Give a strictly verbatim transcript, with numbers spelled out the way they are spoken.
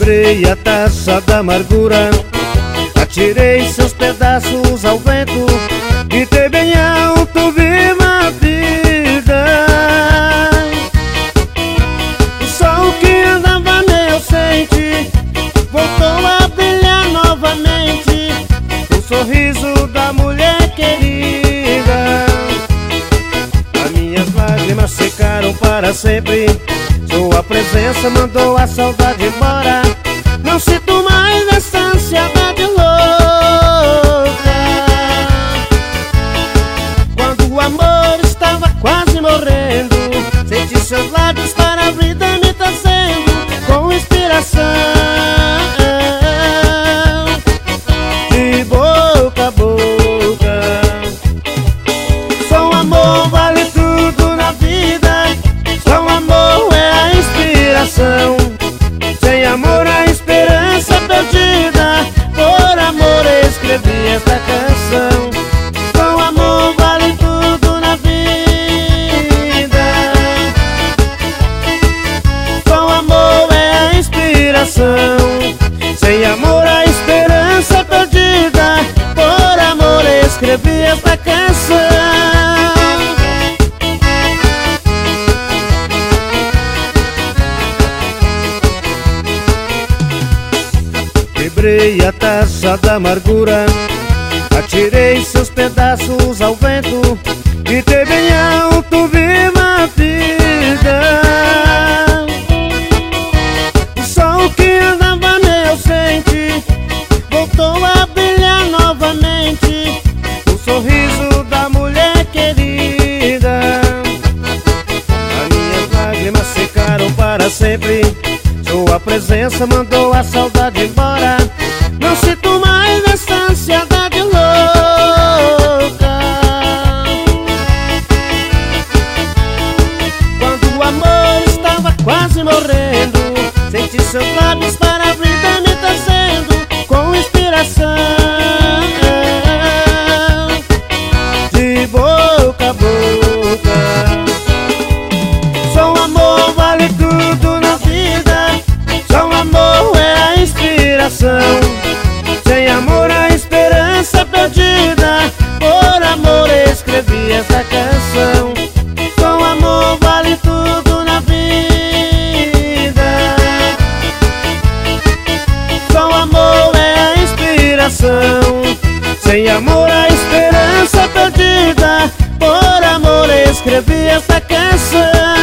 Quebrei a taça da amargura, atirei seus pedaços ao vento, gritei bem alto, viva a vida. O sol que andava meio ausente voltou a brilhar novamente, o sorriso da mulher querida. As minhas lágrimas secaram para sempre, sua presença mandou a saudade embora. Não sinto mais essa ansiedade louca. Quando o amor estava quase morrendo, senti seus lábios para a vida me trazendo com inspiração. De boca a boca, só o amor vale tudo na vida. Só o amor é a inspiração. Sem amor a esperança perdida, por amor escrevi esta canção. Só o amor vale tudo na vida. Só o amor é a inspiração. Sem amor a esperança perdida, por amor escrevi esta canção. Quebrei a taça da amargura, atirei seus pedaços ao vento, gritei bem alto, viva a vida. O sol que andava meio ausente voltou a brilhar novamente, o sorriso da mulher querida. As minhas lágrimas secaram para sempre, sua presença mandou a saudade embora. Não sinto mais essa ansiedade louca. Quando o amor estava quase morrendo, senti seus lábios para a vida me trazendo com inspiração. De boca a boca, só o amor vale tudo na vida. Só o amor é a inspiração. Sem amor a esperança perdida, por amor escrevi essa canção. Só o amor vale tudo na vida. Só o amor é a inspiração. Sem amor a esperança perdida, por amor escrevi essa canção.